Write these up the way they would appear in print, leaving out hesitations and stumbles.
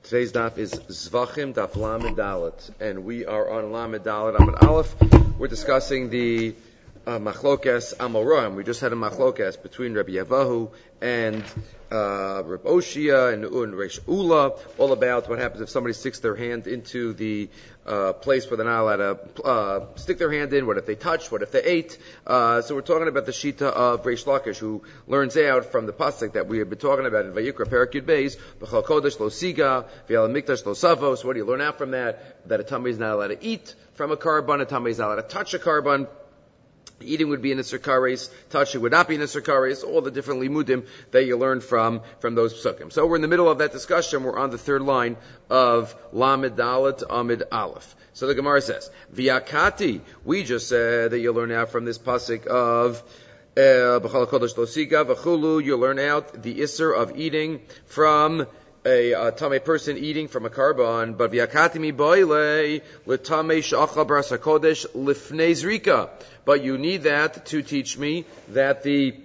Today's daf is Zvachim Daf Lamed Dalet, and we are on Lamed Dalet Amud Aleph. We're discussing the Machlokes Amoraim. We just had a Machlokes between Rabbi Yavahu and Rabbi Oshia and Reish Ula, all about what happens if somebody sticks their hand into the place where they're not allowed to stick their hand in. What if they touched? What if they ate? So we're talking about the Shita of Reish Lakish, who learns out from the pasuk that we have been talking about in Vayikra Perek Yud Beis, B'chal Kodesh Lo Siga, V'al Mikdash Lo Savos. So what do you learn out from that? That a tummy is not allowed to eat from a carbon, a tummy is not allowed to touch a carbon. Eating would be in Isser Kares, touching would not be in Isser Kares, all the different limudim that you learn from those psukim. So we're in the middle of that discussion. We're on the third line of Lamed Dalet Amid Aleph. So the Gemara says, V'yakati, we just said that you learn out from this pasuk of B'chal Kodesh Lo Siga V'chulu, you learn out the Isser of eating from a tame person eating from a carbon, but v'yakati mi boile l'tame sh'achal b'ras hakodesh lifnei zrika. But you need that to teach me that the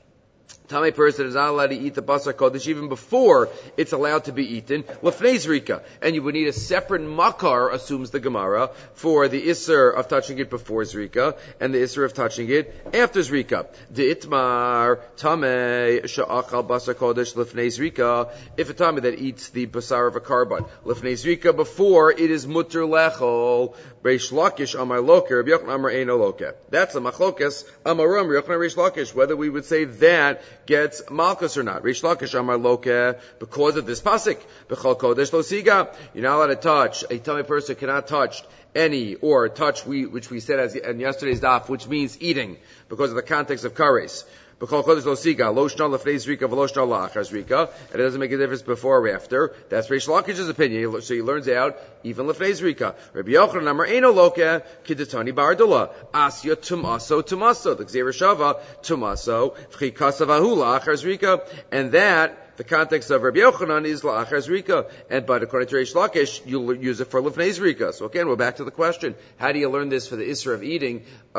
tame person is not allowed to eat the basar kodesh even before it's allowed to be eaten, lefnei zrika. And you would need a separate makar, assumes the Gemara, for the isser of touching it before zrika, and the isser of touching it after zrika. De'itmar tame sha'achal basar kodesh lefnei zrika. If a tame that eats the basar of a carbon, lefnei zrika, before it is mutter lechol, Reish Lakish amar loker, Rabbi Yochanan amar eino loker. That's a machlokes amarum, Rabbi Yochanan Reish Lakish, whether we would say that gets malchus or not. Reish Lakish amar loker, because of this pasuk, B'chal Kodesh Lo Siga, you're not allowed to touch, a tummy person cannot touch any, or touch, which we said as in yesterday's daf, which means eating, because of the context of kares. B'chal Kodesh Lo Siga, Lo Shna Lefnei Zrika, V'lo Shna La'achar Zrika, and it doesn't make a difference before or after. That's Reish Lakish's opinion, so he learns out even Lefnei Zrika. Rabbi Yochanan Amar Eino Loke, Kidetani Bardula, Asya Tumaso Tumaso, the Gzeir Shava, Tumaso, V'chikasa Vahu La'achar Zrika, and that, the context of Rabbi Yochanan is La'achar Zrika, but according to Reish Lakish, you'll use it for Lefnei Zrika. So again, we're back to the question, how do you learn this for the Isra of eating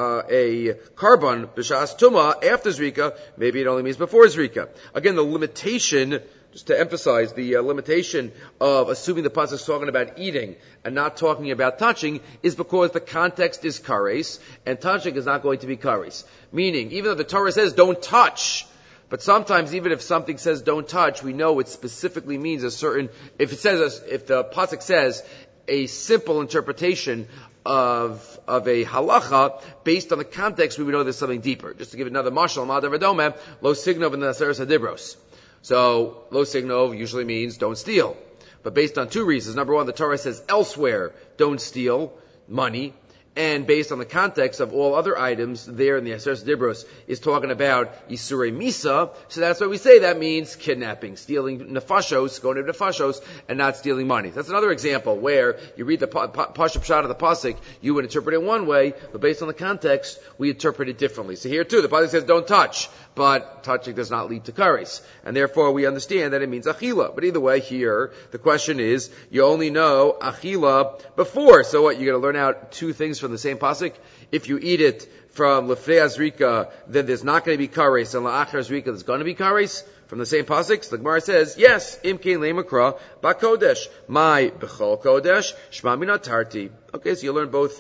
a carbon, B'shas Tuma, after Zrika? Maybe it only means before Zrika. Again, the limitation, just to emphasize, the limitation of assuming the pasuk is talking about eating and not talking about touching is because the context is kares, and touching is not going to be kares. Meaning, even though the Torah says don't touch, but sometimes, even if something says don't touch, we know it specifically means a certain, if the pasuk says a simple interpretation of a halacha, based on the context, we would know there's something deeper. Just to give another mashal, Ma'adav Adomeh, lo signov in the Aseres Hadibros. So, lo signov usually means don't steal. But based on two reasons. Number one, the Torah says elsewhere, don't steal money. And based on the context of all other items there in the Aseres Dibros is talking about Yisurei Misa, so that's why we say that means kidnapping, stealing nefashos, going to nefashos, and not stealing money. That's another example where you read the Pashup Pshat of the Pasuk, you would interpret it one way, but based on the context, we interpret it differently. So here too, the Pasuk says don't touch, but touching does not lead to kares. And therefore we understand that it means achila. But either way, here, the question is, you only know achila before. So what, you're going to learn out two things from the same pasuk? If you eat it from lefnei azrika, then there's not going to be kares, and la'achar azrika there's going to be kares from the same pasuk. So the Gemara says, yes, imkein lemakra bakodesh, my bechol kodesh, shma min atarti. Okay, so you learn both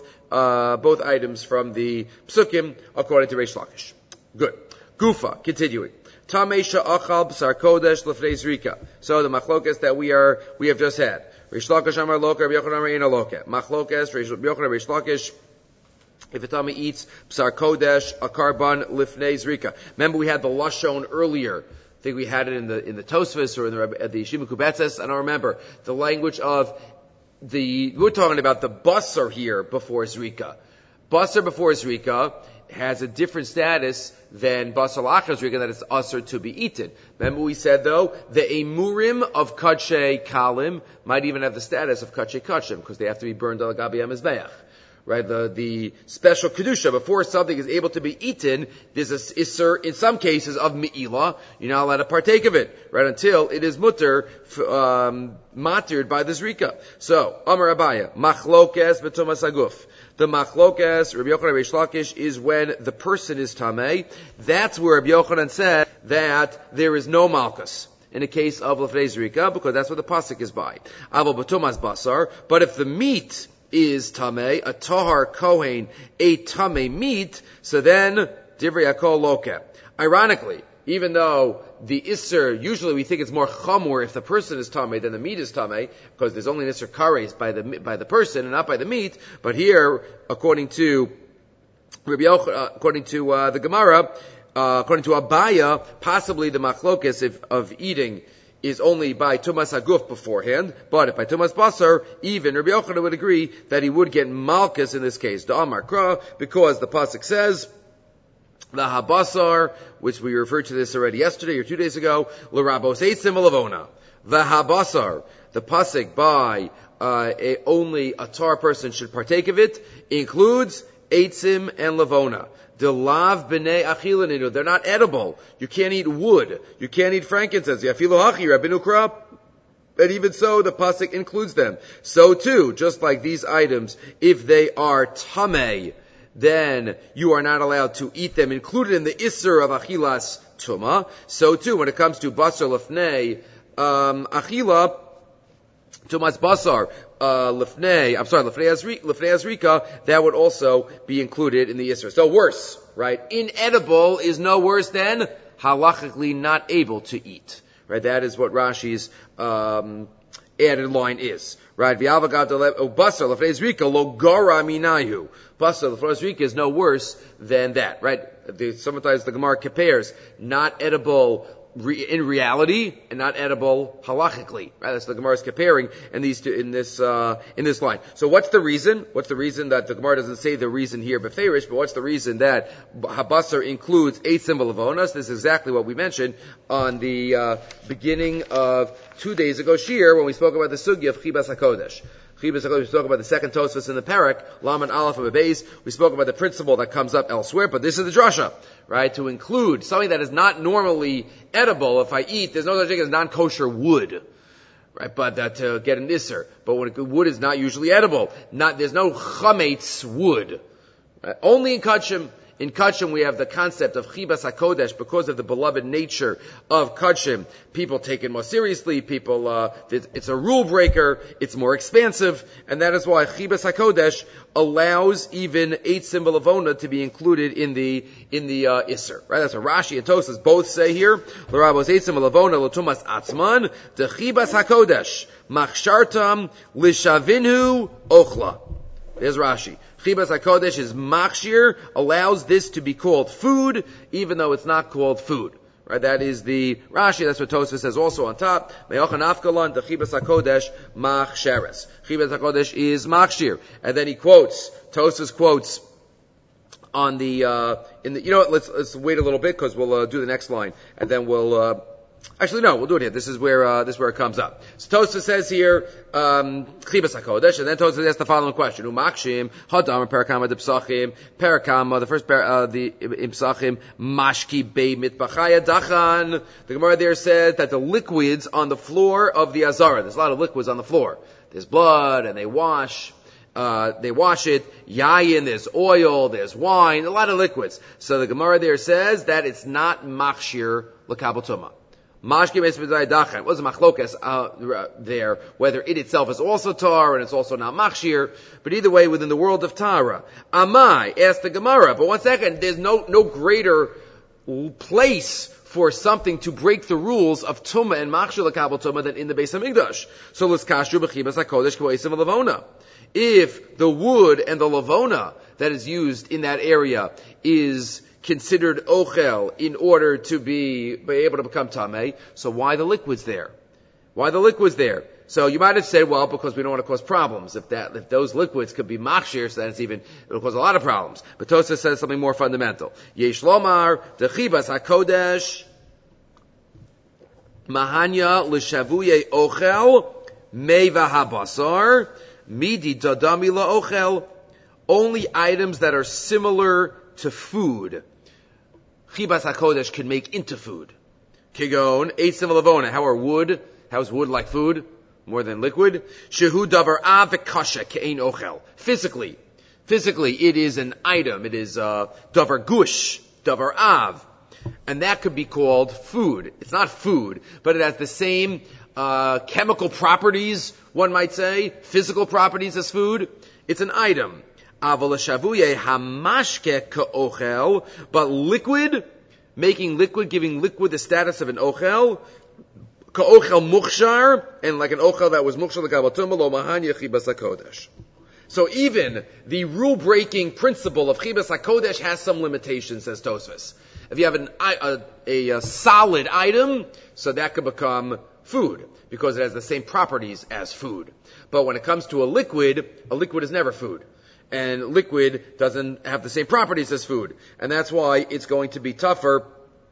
items from the psukim according to Reish Lakish. Good. Gufa, continuing. Tamesha achal b'sar kodesh lefnei zrika. So the machlokes that we have just had. Reish Lakish amar loka, Rabbi Yochanan amar eino loka. Machlokes, Rabbi Yochanan, Reish Lakish. If a tame eats b'sar kodesh, a carbon lifnei zrika. Remember we had the lashon earlier. I think we had it in the Tosfos or in the Yeshiva Kubetzes. I don't remember the language of we're talking about the basar here before zrika. Basar before zrika has a different status than basar la'achar zrika, that it's usher to be eaten. Remember we said though, the emurim of kadshe kalim might even have the status of kadshe kachim, because they have to be burned on the gabi hamizbeach. Right, the special kedusha before something is able to be eaten, there's a isser in some cases of me'ilah. You're not allowed to partake of it, right, until it is mutter matered by the zrika. So, Amar Abaya, machlokes b'tumas aguf. The machlokes, Rabbi Yochanan Reish Lakish, is when the person is tamei. That's where Rabbi Yochanan said that there is no malchus. in the case of lefnei zrika, because that's what the pasuk is by. Aval b'tumas basar, but if the meat is tamei, a tahar kohen ate tamei meat, so then divrei hakol lokeh. Ironically, even though the isser, usually we think it's more chamor if the person is tamei than the meat is tamei, because there's only an isser kares by the person and not by the meat. But here, according to Rabbi Yochanan, according to the Gemara, according to Abaya, possibly the machlokes of eating is only by tumas haguf beforehand, but if by tumas basar, even Rabbi Yochanan would agree that he would get malchus in this case, da'amar kra, because the pasuk says, the habasar, which we referred to this already yesterday or 2 days ago, l'rabos eitzim lavona. The habasar, the pasuk by only a tar person should partake of it, includes eitzim and lavona. The lav b'nei achilaninu, they're not edible. You can't eat wood. You can't eat frankincense. Yafilu hachi rabinu krab. And even so, the pasuk includes them. So too, just like these items, if they are tamei, then you are not allowed to eat them, included in the isser of achilas tuma. So too, when it comes to basar lefnei achila, tumas basar lefnei azrika, that would also be included in the isser. So worse, right? Inedible is no worse than halachically not able to eat, right? That is what Rashi's added line is, right? Basar lefnei azrika lo gara minayu. Basar lefnei azrika is no worse than that, right? Sometimes the Gemara compares not edible in reality and not edible halachically, right? That's the Gemara is comparing in these two, in this line. So what's the reason? What's the reason that the Gemara doesn't say the reason here beferish, but what's the reason that habasar includes 8 symbol of onas? This is exactly what we mentioned on the beginning of 2 days ago shir when we spoke about the sugya of chibas hakodesh. We spoke about the second Tosfos in the Perek, Laman Aleph of Beis. We spoke about the principle that comes up elsewhere, but this is the drasha, right? To include something that is not normally edible. If I eat, there's no such thing as non-kosher wood, right? But to get an isser. But when wood is not usually edible, there's no chametz wood. Right? Only in kachim. In Kachim, we have the concept of Chibas HaKodesh because of the beloved nature of Kachim. People take it more seriously. It's a rule breaker. It's more expansive. And that is why Chibas HaKodesh allows even 8 symbol of Ona to be included in the Isser. Right? That's what Rashi and Tosas both say here. L'rabos 8 symbol of Ona, l'tumas atzman, the Chibas HaKodesh, machshartam, lishavinu, ochla. There's Rashi. Chibas HaKodesh is machshir, allows this to be called food, even though it's not called food. Right? That is the Rashi, that's what Tosfos says also on top. Me'ochan afkalan, the Chibas HaKodesh, machsheres. Chibas HaKodesh is machshir. And then he quotes, Tosfos quotes on you know what, let's wait a little bit, because we'll do the next line, and then we'll do it here. This is where it comes up. So Tosfos says here, Chibas HaKodesh, and then Tosfos asks the following question: Umakshim hadam perakama de psachim perakama. The first the psachim mashki bei mitbachaya dachan. The Gemara there said that the liquids on the floor of the azara. There's a lot of liquids on the floor. There's blood, and they wash it. Yayin, there's oil, there's wine, a lot of liquids. So the Gemara there says that it's not machshir l'kabel tumah. Mashki me'esbedai was a machlokas there, whether it itself is also tar and it's also not machshir. But either way, within the world of Tara, Amai asked the Gemara. But 1 second, there's no greater place for something to break the rules of Tumah and Machshir l'kabel Tumah than in the Beis HaMikdash. So let's kashru b'chibas hakodesh k'voisim lavona. If the wood and the lavona that is used in that area is considered ochel in order to be able to become tamei, so why the liquids there? Why the liquids there? So you might have said, well, because we don't want to cause problems. If those liquids could be machshir, so then it'll cause a lot of problems. But Tosfos says something more fundamental. Yesh lomar dechibas hakodesh mahanya l'shavuye ochel meva habasar midi dadami la'ochel. Only items that are similar to food Chibas HaKodesh can make into food. Kigon, 8 symbol of Ona. How is wood like food? More than liquid. Shehu davar av v'kasha ke'ein ochel. Physically, it is an item. It is davar gush, davar av. and that could be called food. It's not food, but it has the same chemical properties, one might say, physical properties as food. It's an item. But liquid, making liquid, giving liquid the status of an ochel, ka'ochel mukhshar, and like an ochel that was mukhshar l'kabel tumah lo mahan yechibas hakodesh. So even the rule-breaking principle of chibas hakodesh has some limitations, says Tosfos. If you have a solid item, so that could become food, because it has the same properties as food. But when it comes to a liquid is never food. And liquid doesn't have the same properties as food. And that's why it's going to be tougher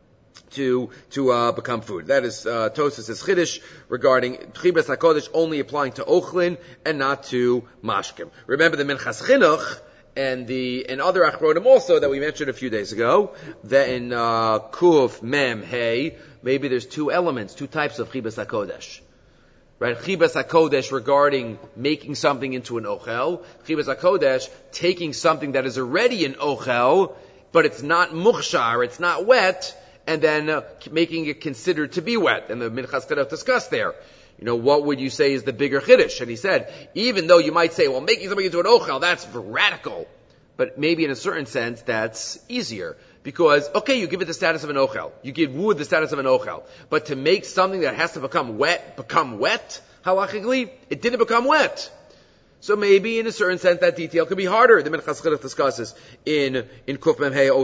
to become food. That is Tosfos' chiddush regarding chibas hakodesh only applying to ochlin and not to mashkim. Remember the Minchas Chinuch and other achronim also that we mentioned a few days ago, that in Kuf Mem Hey, maybe there's two types of chibas hakodesh. Right? Chibas hakodesh regarding making something into an ochel. Chibas hakodesh taking something that is already an ochel, but it's not mukhshar, it's not wet, and then making it considered to be wet. And the Minchas Chinuch discussed there. What would you say is the bigger chiddush? And he said, even though you might say, well, making something into an ochel, that's radical. But maybe in a certain sense, that's easier. Because, okay, you give it the status of an ochel. You give wood the status of an ochel. But to make something that has to become wet, halachically, it didn't become wet. So maybe in a certain sense that detail could be harder. The Minchas Chinuch discusses in Kuf Mem Hey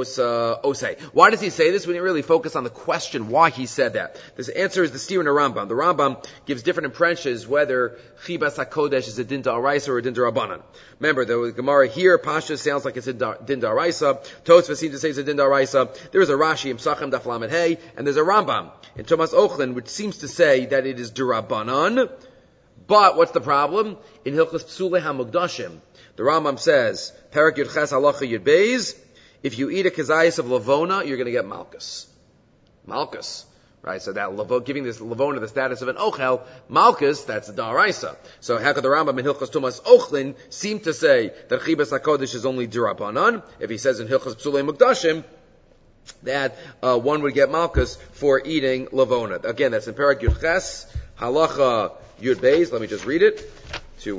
Osei. Why does he say this? We didn't really focus on the question why he said that. This answer is the steer in the Rambam. The Rambam gives different impressions whether chibas hakodesh is a din da'araisa or a din da'rabanan. Remember, the Gemara here, Pasha sounds like it's a din da'araisa. Tosfos seems to say it's a din da'araisa. There is a Rashi in Psachim Daf Lamed Hey, and there's a Rambam in Tumas Ochlin which seems to say that it is derabanan. But what's the problem? In Hilchos Psulei HaMukdashim, the Rambam says, Perak Yud Ches Halacha Yud Beis, if you eat a kezayis of lavona, you're going to get malchus. Malchus. Right? So that giving this lavona the status of an ochel, malchus, that's a da'araisa. So how could the Rambam in Hilchos Tumas Ochlin seem to say that chibas hakodesh is only derabanan? If he says in Hilchos Psulei Mukdashim, that one would get malchus for eating lavona. Again, that's in Perak Yud Ches Halacha Yud Beis. Let me just read it to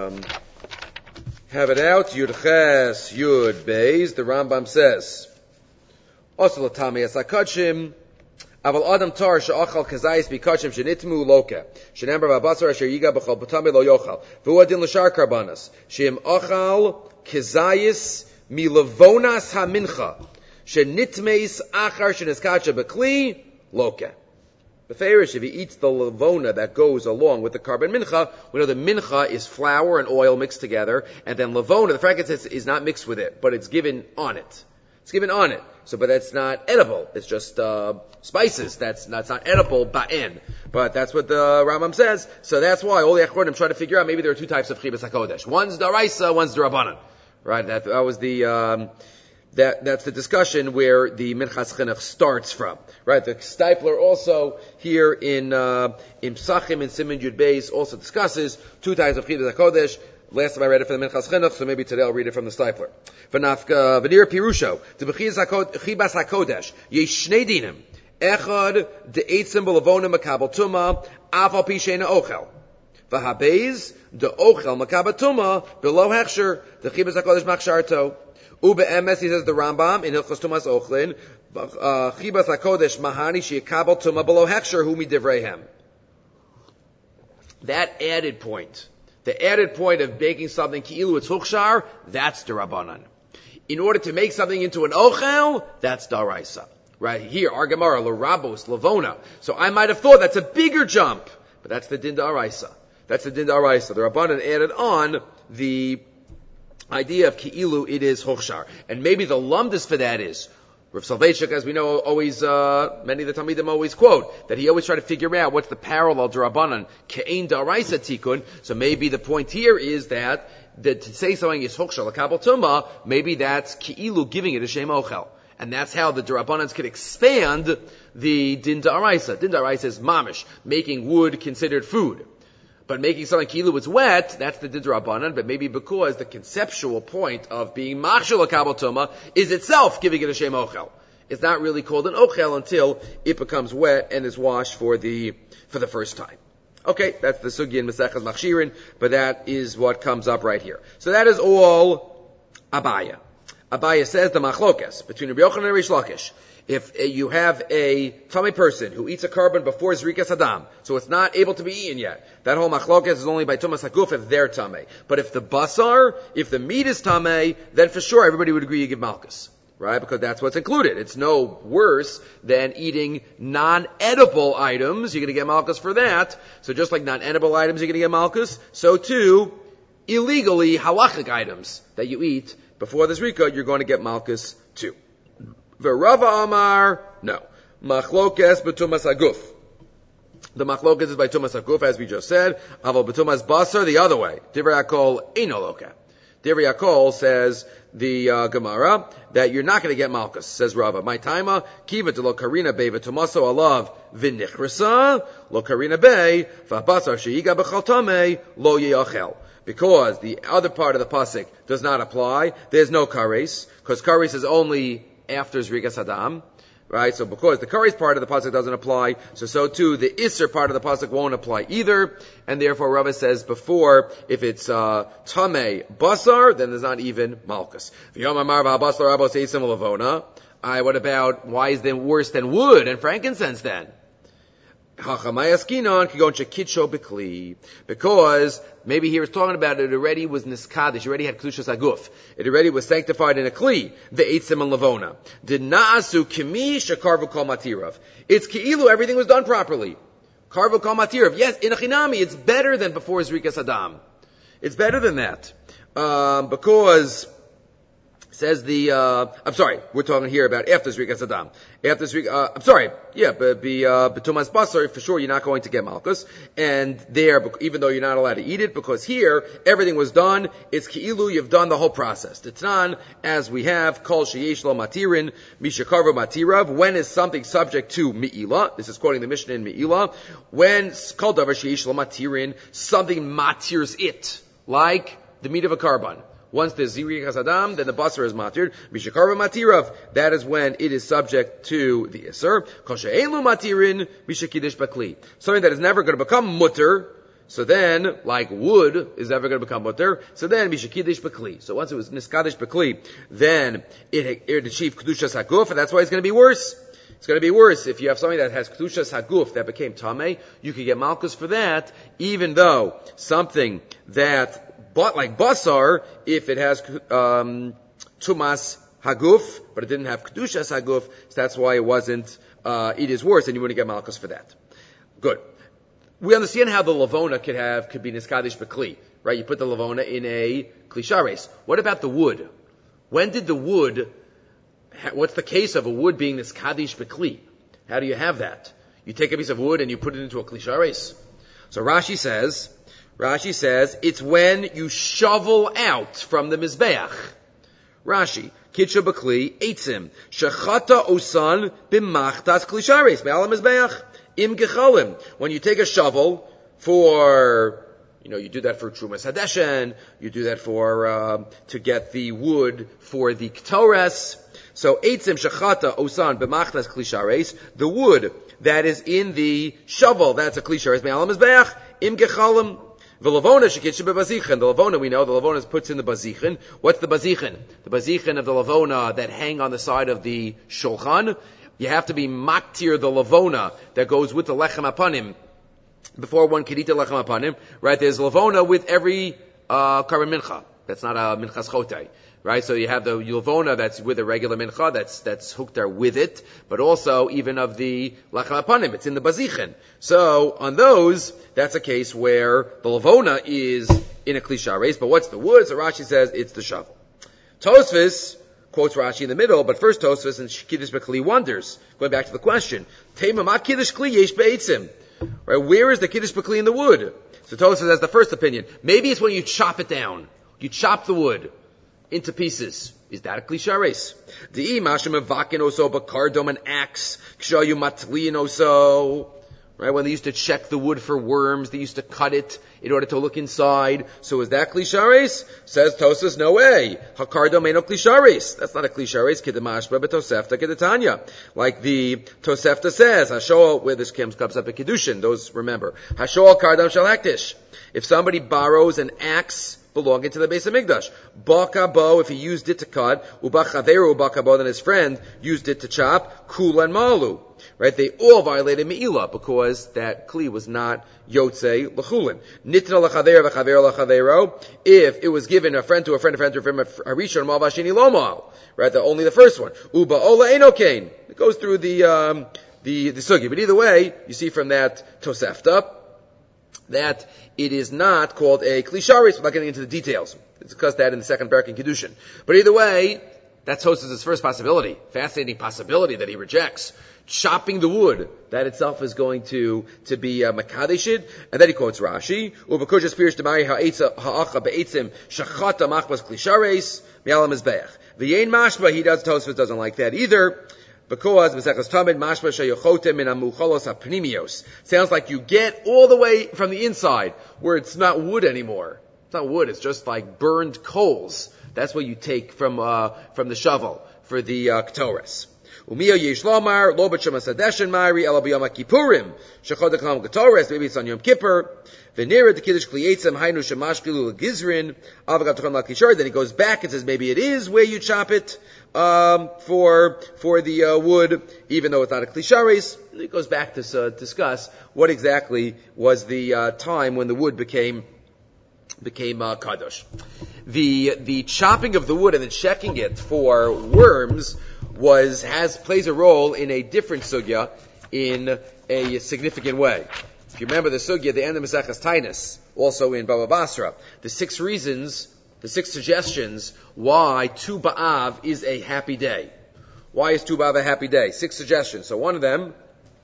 have it out. Yud Ches Yud Beis. The Rambam says, "Osel Tami Asakachim, Aval Adam Tar She'achal Kazayis Bikachim Shenitmu Loke Shenember V'Abasar Asher Yiga B'Chol B'Tamei Lo Yochal V'Hu Adin L'Shar Karbanas She'im Achal Kazayis Milavonas HaMincha Shenitmeis Achar Sheneskacha B'Kli Loke." The Farish, if he eats the lavona that goes along with the carbon mincha, we know the mincha is flour and oil mixed together, and then lavona, the frankincense, is not mixed with it, but it's given on it. It's given on it. So, but that's not edible. It's just spices. That's not edible, ba'in. But that's what the Rambam says. So that's why all the Achronim try to figure out maybe there are two types of chibas hakodesh. One's daraisa, one's darabanan. Right? That was the that's the discussion where the Minchas Chinuch starts from. Right? The Stipler also here in Psachim and Siman Yud Beis also discusses two types of chibas hakodesh. Last time I read it from the Minchas Chinuch, so maybe today I'll read it from the Stipler. V'nir Pirusho, the chibas hakodesh, yesh shnei dinim. Echad de'etzim b'lavona makabel tuma, af al pi she'ena ochel. V'habez de'ochel makabel tuma, below hechsher, the chibas hakodesh machsharto. Ube'emes, he says the Rambam, in Hilchos Tumas Ochlin, chibas hakodesh mahani she'ekabel tuma below hechsher hu midivreihem. That added point. The added point of making something ki'ilu it's hukshar, that's the Rabbanan. In order to make something into an ochel, that's daraisa. Right here, our Gemara, l'rabos, lavona. So I might have thought that's a bigger jump, but that's the din daraisa. That's the din daraisa. The Rabbanan added on the idea of ki'ilu it is hukshar. And maybe the lumdus for that is, Rav Soloveitchik, as we know, always, many of the Talmidim always quote, that he always tried to figure out what's the parallel to Rabbanan, Ke'ein Daraisa Tikkun. So maybe the point here is that to say something is Hukshal, a Kabal Tumah, maybe that's Ki'ilu giving it a Shem Ochel. And that's how the Rabbanans could expand the Din Daraisa. Din Daraisa is mamish, making wood considered food. But making something ki'ilu it's wet, that's the Din Rabbanan, but maybe because the conceptual point of being machshel kabel tuma is itself giving it a shem ochel. It's not really called an ochel until it becomes wet and is washed for the first time. Okay, that's the sugi in Maseches Machshirin, but that is what comes up right here. So that is all Abaya. Abaya says the machlokes between Rabbi Yochanan and Rish Lakish. If you have a tummy person who eats a carbon before Zrikas Adam, so it's not able to be eaten yet, that whole machlokes is only by Tumas Haguf if they're tummy. But if the basar, if the meat is tummy, then for sure everybody would agree you give malchus. Right? Because that's what's included. It's no worse than eating non-edible items. You're going to get malchus for that. So just like non-edible items, you're going to get malchus. So too, illegally halachic items that you eat before the zrika, you're going to get malchus too. V'Rava Amar, no. Machlokes b'tumas haguf. The machlokes is by tumas haguf, as we just said. Aval b'tumas basar, the other way. Divrei Hakol eino loka. Divrei Hakol says the Gemara that you're not going to get malchus. Says Rava, my taima kiva to lo karina be v'tumaso alav v'nichrasa lo karina be v'abasar she'iga b'chaltame lo yiyachel. Because the other part of the pasuk does not apply. There's no kares, because kares is only after Zrikas Adam. Right, so because the kares part of the pasuk doesn't apply, so too the isser part of the pasuk won't apply either, and therefore Rava says before, if it's tamei basar, then there's not even malchus. What about why is it worse than wood and frankincense then? Because maybe here it's talking about it already was niskadish, it already had kedushas haguf, it already was sanctified in a kli, ve'etzim and lavona. Did na'asu kimi shekarvu kol matirav. It's ki'ilu, everything was done properly. Karvu kol matirav. Yes, in a chinami, it's better than before Zrikas Adam. It's better than that. Because says I'm sorry, we're talking here about after Zrikas Adam. After Zrikas, B'tumas basar, for sure you're not going to get malchus. And there, even though you're not allowed to eat it, because here, everything was done, it's ki'ilu, you've done the whole process. T'tnan, as we have, kol sheyesh lo matirin, mishakarva matirav, when is something subject to mi'ila, this is quoting the Mishnah in mi'ila, when, kol davar sheyesh lo matirin, something matirs it, like the meat of a carbon. Once there's Zrikas Adam, then the basar is matir. Mishakarva matirav, that is when it is subject to the iser. Kol she'elu matirin, mishakidish bakli. Something that is never going to become mutter, so then, like wood is never going to become mutter, so then mishakidish bakli. So once it was niskadish bakli, then it achieved kedushas haguf, and that's why it's going to be worse. It's going to be worse. If you have something that has kedushas haguf that became tamei, you could get malchus for that, even though something that but like basar, if it has tumas haguf, but it didn't have kedushas haguf, so that's why it wasn't. It is worse, and you wouldn't get malchus for that. Good. We understand how the lavona could be niskadish b'kli, right? You put the lavona in a klishares. What about the wood? When did the wood? What's the case of a wood being niskadish b'kli? How do you have that? You take a piece of wood and you put it into a klishares. So Rashi says, it's when you shovel out from the Mizbeach. Rashi, Kitcha Bakli, Eitzim, Shechata Osan B'machtas Klishares, Me'al Mizbeach, Im Gechalim. When you take a shovel for, you do that for Trumas Hadeshen, you do that for, to get the wood for the Ktores. So, Eitzim Shechata Osan B'machtas Klishares, the wood that is in the shovel, that's a Klishares, Me'al Mizbeach, Im Gechalim. The lavona shekitche bebazichin. The lavona, we know, the lavona is puts in the bazichin. What's the bazichin? The bazichin of the lavona that hang on the side of the shulchan. You have to be maktir the lavona that goes with the lechem apanim before one can eat the lechem apanim. Right? There's lavona with every karban mincha. That's not a minchas chotei. Right? So you have the lavona that's with a regular mincha, that's hooked there with it, but also even of the lechem apanim, it's in the bazichin. So on those, that's a case where the lavona is in a klishares, but what's the wood? So Rashi says it's the shovel. Tosfos quotes Rashi in the middle, but first Tosfos and Kiddush B'Kli wonders, going back to the question, Tema ma Kiddush Kli yesh be'etzim. Right? Where is the Kiddush B'Kli in the wood? So Tosfos has the first opinion. Maybe it's when you chop it down. You chop the wood into pieces. Is that a klishares? Di'i mashem evakin oso b'kardom an axe kshayu matlin oso. right? When they used to check the wood for worms, they used to cut it in order to look inside. So is that klishares? Says Tosas, no way. Hakardo meino klishares. That's not a klishares. Kidamashba betosefta kedetanya. Like the Tosefta says, Hashoal, where this comes up at Kedushin, those remember. Hashoal kardam shel hektish. If somebody borrows an axe belonging to the Beis Hamikdash, bakabo, if he used it to cut, ubachaveru bakabo, then his friend used it to chop, kula and malu. Right? They all violated Me'ilah because that Kli was not Yotzei L'chulin. Nitna l'chaver v'chaver l'chavero. If it was given a friend to a friend, a friend to a friend, Harishon mal v'ashini lo mal. Right? Only the first one. Uba ola enokain. It goes through the sugi. But either way, you see from that Tosefta that it is not called a Klisharis. We're not getting into the details. It's discussed that in the second parak in Kedushin. But either way, that's Tosas' first possibility. Fascinating possibility that he rejects. Chopping the wood, that itself is going to be makadeshid. And then he quotes Rashi, Ubakujas Pirish Demari ha'acha be'etzim shachata machbas klishares mi'alam mizbeach. V'yein mashba, he does, Tosfos doesn't like that either. Because Mesechus Tamid mashba sheyochotem min amucholos hapnimios. Sounds like you get all the way from the inside, where it's not wood anymore. It's not wood, it's just like burned coals. That's what you take from the shovel for the Ketores. Umiyo yesh lomar, lo b'shem hasadeshen mari, ela b'yom ha'kippurim, shechodek lam Ketores, maybe it's on Yom Kippur, v'nira d'kiddush kliyetzem, hainu shemashkilu l'gizrin, avagav techon l'kishar, then he goes back and says maybe it is where you chop it, for the wood, even though it's not a klishares. He goes back to discuss what exactly was the time when the wood became kadosh. The chopping of the wood and the checking it for worms plays a role in a different sugya in a significant way. If you remember the sugya at the end of Maseches Taanis, also in Baba Basra, the 6 suggestions why Tu B'Av is a happy day. Why is Tu B'Av a happy day? 6 suggestions. So one of them,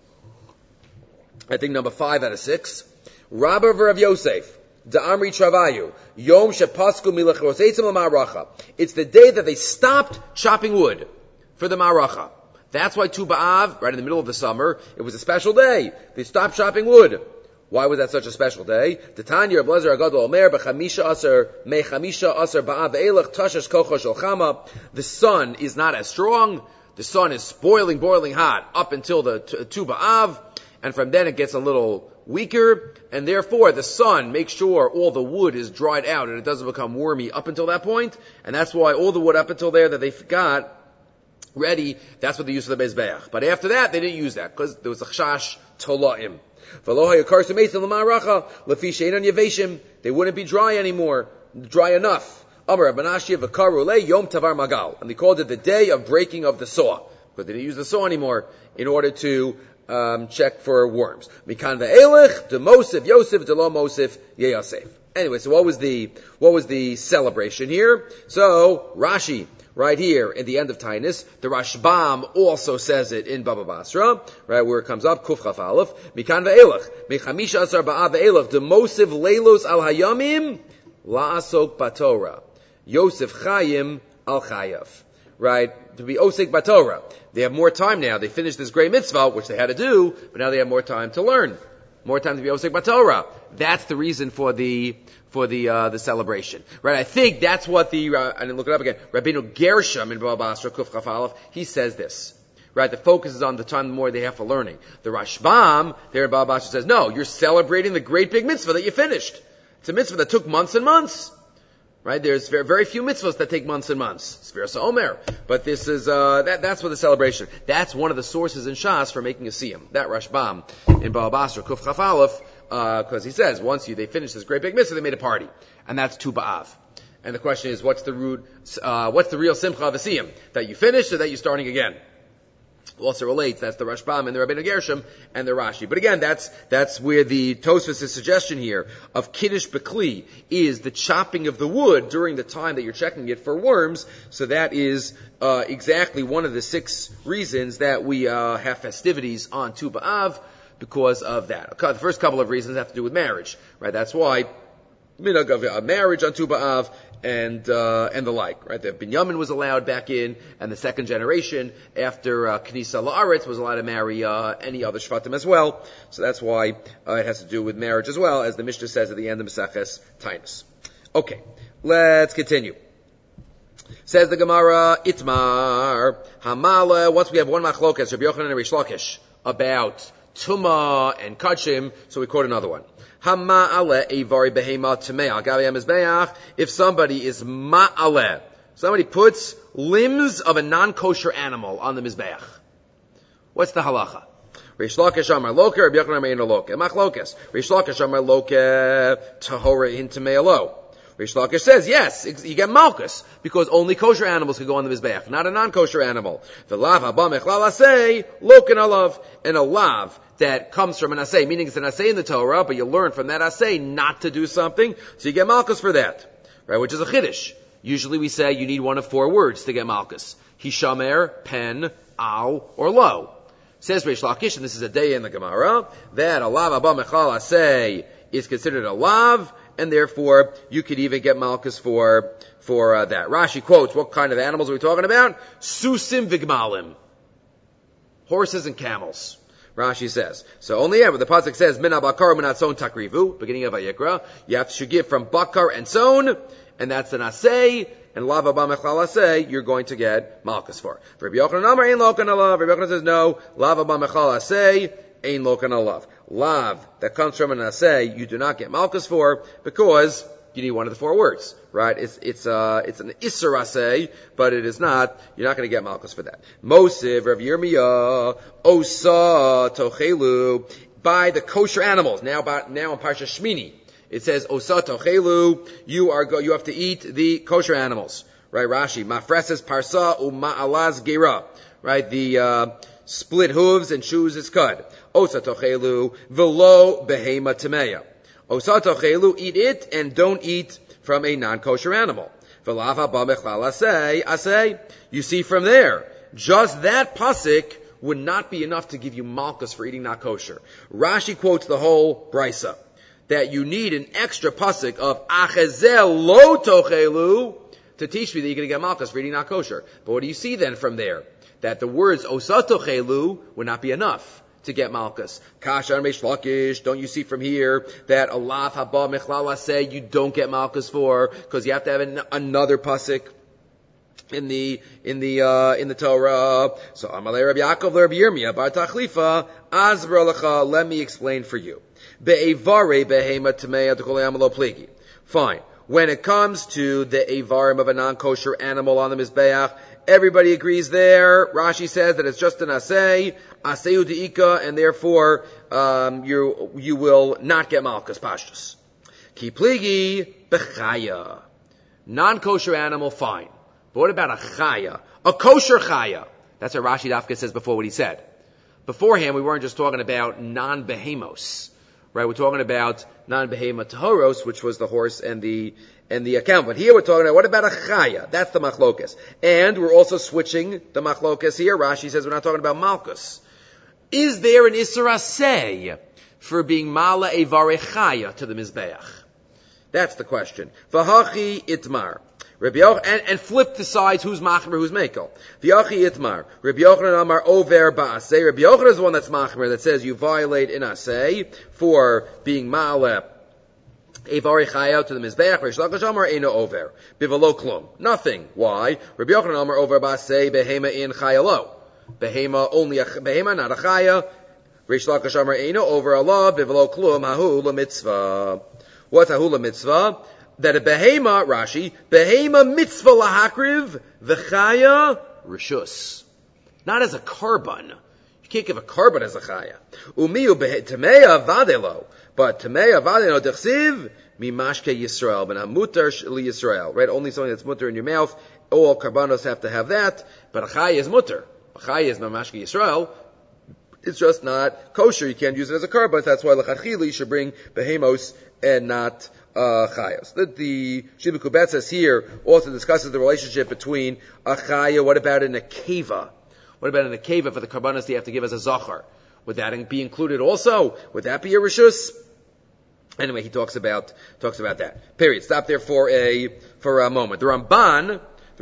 I think number 5 out of 6, Rabba Rav Yosef, Da'amri Travayu, Yom Shepasku Milachros Eitzim L'Ma'aracha. It's the day that they stopped chopping wood for the Ma'aracha. That's why Tu B'Av, right in the middle of the summer, it was a special day. They stopped chopping wood. Why was that such a special day? The Tanya Blazer Agadol Omer b'chamisha asar ba'av elach tashash kocha shel chama. The sun is not as strong. The sun is boiling hot up until the Tu B'Av, and from then it gets a little weaker, and therefore the sun makes sure all the wood is dried out and it doesn't become wormy up until that point, and that's why all the wood up until there that they got ready, that's what they used for the Mizbeach. But after that, they didn't use that, because there was a chash tola'im. They wouldn't be dry anymore, dry enough. And they called it the day of breaking of the saw, because they didn't use the saw anymore in order to check for worms. Anyway, so what was the celebration here? So Rashi, right here at the end of Taanis, the Rashbam also says it in Baba Basra, right where it comes up, Kuf Chaf Aleph, Mikan ve'elach, Mechamisha Asar Ba'av ve'elach, Demosiv Leilos al Hayamim, La'asok Batorah, Yosef Chayim al Chayav. Right? To be Osek Batorah. They have more time now. They finished this great mitzvah, which they had to do, but now they have more time to learn. More time to be Osek Batorah. That's the reason for the celebration. Right? I think that's what I didn't look it up again. Rabbeinu Gershom in Baba Basra, Kuf Chaf Aleph, he says this. Right? The focus is on the time more they have for learning. The Rashbam, there in Baba Basra says, no, you're celebrating the great big mitzvah that you finished. It's a mitzvah that took months and months. Right? There's very, very few mitzvahs that take months and months. Sfiras Omer. But this is, that's what the celebration. That's one of the sources in Shas for making a siyum. That Rashbam in Baba Basra, Kuf Chaf Aleph, because he says, once they finish this great big mitzvah, they made a party. And that's Tu B'Av. And the question is, what's the real simcha of a siyum? That you finished or that you're starting again? Also relates, that's the Rashbam and the Rabbeinu Gershom and the Rashi. But again, that's where the Tosfos' suggestion here of Kiddush B'Kli is the chopping of the wood during the time that you're checking it for worms. So that is exactly one of the 6 reasons that we have festivities on Tu B'Av because of that. The first couple of reasons have to do with marriage, right? That's why minhag of a marriage on Tu B'Av, and the like, right? The Binyamin was allowed back in, and the second generation after Knisa La'aretz was allowed to marry any other Shvatim as well. So that's why it has to do with marriage as well, as the Mishnah says at the end of Maseches Tainus. Okay, let's continue. Says the Gemara, Itmar, Hamala, once we have one machlokas, Rabbi Yochanan and Rish Lakish, about Tumah and Kachim, so we quote another one. Hama'ale evari behema tamei agav mizbeach. If somebody is ma'ale, somebody puts limbs of a non-kosher animal on the mizbeach. What's the halacha? Rish Lakish amar loke, Rabbi Yochanan amar loke. Machlokas. Rish Lakish amar loke tahore in tamei alo. Rish Lakish says, yes, you get malchus, because only kosher animals can go on the mizbeach, not a non-kosher animal. The lav haba mechlal asay, loken alav, and a lav that comes from an asay, meaning it's an asay in the Torah, but you learn from that asay not to do something, so you get malchus for that, right? Which is a chiddush. Usually we say you need one of 4 words to get malchus: hishamer, pen, al, or lo. Says Rish Lakish, and this is a day in the Gemara, that a lav haba mechlal asay is considered a lav, and therefore you could even get malchus for that. Rashi quotes, what kind of animals are we talking about? Susim vigmalim, horses and camels. Rashi says, so only ever the pasuk says min bakar min atzon takrivu, beginning of Vayikra, you should give from bakar and tzon, and that's an asay, and lav haba mechlal asay you're going to get malchus for. Rabbi Yochanan amar ein lokan alav. Rabbi Yochanan says no, lav haba mechlal asay ein lokan alav. Lav that comes from an asay you do not get malchus for, because you need one of the 4 words, right? It's an isser asay, but it is not. You're not going to get malchus for that. Mosiv Rav Yirmiyah osa tochelu, by the kosher animals. Now in Parsha Shmini it says osa tochelu. You have to eat the kosher animals, right? Rashi mafreses parsa uma'alaz gera, right? The split hooves and shoes is cud. Osa tochelu velo behema tameya. Osa tochelu, eat it and don't eat from a non-kosher animal. V'lav haba mechlal asay. You see from there, just that pasuk would not be enough to give you malchus for eating not kosher. Rashi quotes the whole brisa, that you need an extra pasuk of achezel lo tochelu to teach me that you're going to get malchus for eating not kosher. But what do you see then from there? That the words osa tochelu would not be enough to get malchus. Kasha Rish Lakish, don't you see from here that alav haba mechlal asay you don't get malchus for, because you have to have another pasuk in the Torah. So Amalei Rabbi Yaakov Rabbi Yirmiyah bar Tachlifa azra lecha. Let me explain for you. Be'evare behema tamei adkolei amalo pligi. Fine. When it comes to the avarim of a non-kosher animal on the mizbeach, everybody agrees there. Rashi says that it's just an asay, aseyu deika, and therefore you will not get malchus pashtus. Ki pligi bechaya. Non-kosher animal, fine. But what about a chaya? A kosher chaya. That's what Rashi Dafka says before what he said. Beforehand, we weren't just talking about non-behemos. Right, we're talking about non-behema tahoros, which was the horse and the camel. But here we're talking about, what about a chaya? That's the machlokas. And we're also switching the machlokas here. Rashi says we're not talking about malchus. Is there an isser asay for being mala evare chaya to the mizbeach? That's the question. V'hachi itmar. Rabbi Yochanan, and flip the sides, who's machmer, who's mekel. V'yachi itmar. Rabbi Yochanan amar over ba'aseh. Rabbi Yochanan is the one that's machmer, that says you violate in aseh for being ma'aleh evari chaya to the mizbeach. Rish Lakish amar eino over. Bivalo klum. Nothing. Why? Rabbi Yochanan amar over ba'aseh behema in chayalo. Behema, only a behema, not a chaya. Rish Lakish amar eino over Allah. Bivalo klum. Hahu la mitzvah. What's hahu la mitzvah? That a behema, Rashi, behema mitzvah lahakriv, v'chaya rishus. Not as a carbon. You can't give a carbon as a chaya. Umiyu tameya vadelo. But tameya vadelo dechsiv, mimashke Yisrael, ben hamutar li Yisrael. Right? Only something that's mutter in your mouth. All karbanos have to have that. But a chaya is mutter. A chaya is mimashke Yisrael. It's just not kosher. You can't use it as a carbon. That's why l'chadchili you should bring behemos and not chayos. The Shibud Kubet says here also discusses the relationship between a chaya. What about in a keva? What about in a keva for the karbanos you have to give as a zachar? Would that be included also? Would that be a rishus? Anyway, he talks about that. Period. Stop there for a moment. The Ramban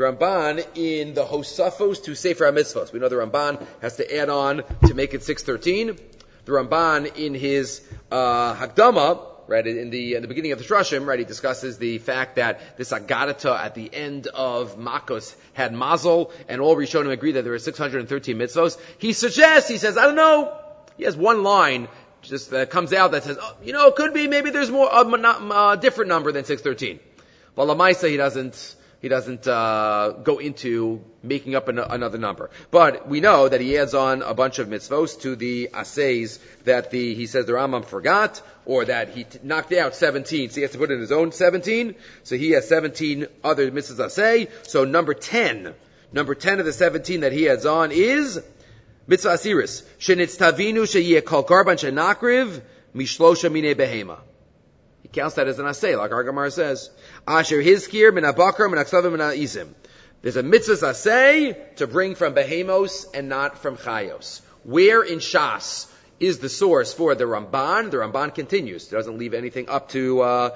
in the Hosafos to Sefer HaMitzvos. We know the Ramban has to add on to make it 613. The Ramban in his Hakdama, right, in the beginning of the Shloshim, right, he discusses the fact that this Agadata at the end of Makos had Mazel, and all Rishonim agree that there are 613 mitzvos. He says, I don't know. He has one line just comes out that says, it could be, maybe there's more, a different number than 613. But Lamaisa, he doesn't go into making up another number. But we know that he adds on a bunch of mitzvos to the assays that he says the Rambam forgot, or that he knocked out 17, so he has to put in his own 17. So he has 17 other mitzvos assay. So number 10 of the 17 that he adds on is Mitzvah Asiris. Shenitztavinu sheyeh kol karban shenakriv mishlosha mine behema. He counts that as an asay, like our Gemara says. Asher hizkir min abakar min aksavim min izim. There's a mitzvah asay to bring from behemos and not from chayos. Where in Shas is the source for the Ramban? The Ramban continues. It doesn't leave anything up to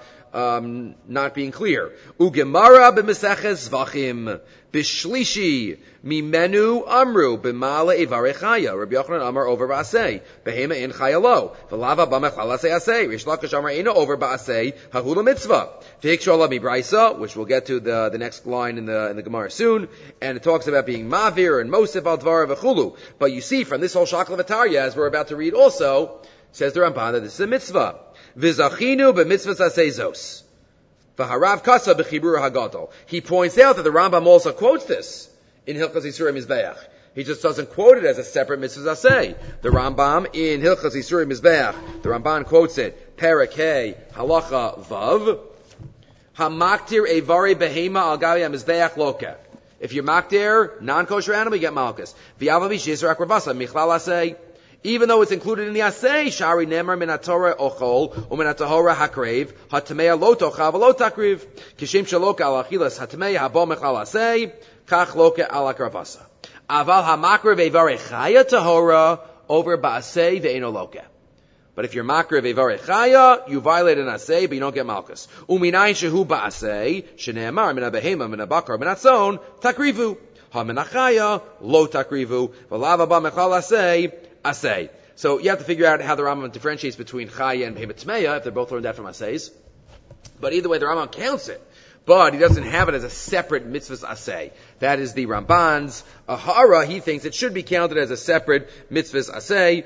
not being clear. Ugemara b'meseches zvachim b'shlishi mimenu amru b'mala ivarei chaya. Rabbi Yochanan amar over ba'asei behema in chaya lo v'lava b'mechlal asei asei. Rish Lakish amar ina over ba'asei hahula mitzvah v'hikshola mibraisa, which we'll get to the next line in the Gemara soon, and it talks about being mavir and mosif al dvar v'chulu. But you see from this whole shakla v'tarya, as we're about to read also, says the Ramban that this is a mitzvah. V'zachinu b'mitzvahs asezos. V'harav kasa b'chibur hagadol. He points out that the Rambam also quotes this in Hilchos Yisurim Mizbeach. He just doesn't quote it as a separate mitzvah asay. The Rambam in Hilchos Yisurim Mizbeach, the Ramban quotes it, Perek Hey, Halacha Vav, Hamaktir Evari Behema Al Gavi HaMizbeach Loka. If you're maktir, non-kosher animal, you get malchus. V'yavav Yisrak Ravasa, Michlal Asay. Even though it's included in the asay, Shari Nemer min HaTorah ochol, umin HaTahora hakrev, HaTameya lo tocha v'lo takriv, kishim shaloka al achilas HaTameya habo mechal asay, kach loka al akravasa. Aval hamakrev evarei chaya tahora, over ba'asay ve'eno loka. But if you're makrev evarei chaya, you violate an asay, but you don't get malchus. Uminayin shehu ba'asay, shene'emar min ha'behema, min ha'bakar, min ha'tzon, takrivu. Ha min ha'chaya, lo takrivu, v'lava ba mechal asay, asay. So you have to figure out how the Rambam differentiates between chaya and behemat tmeya, if they're both learned that from asays. But either way, the Rambam counts it. But he doesn't have it as a separate mitzvahs asay. That is the Ramban's ahara. He thinks it should be counted as a separate mitzvahs asay,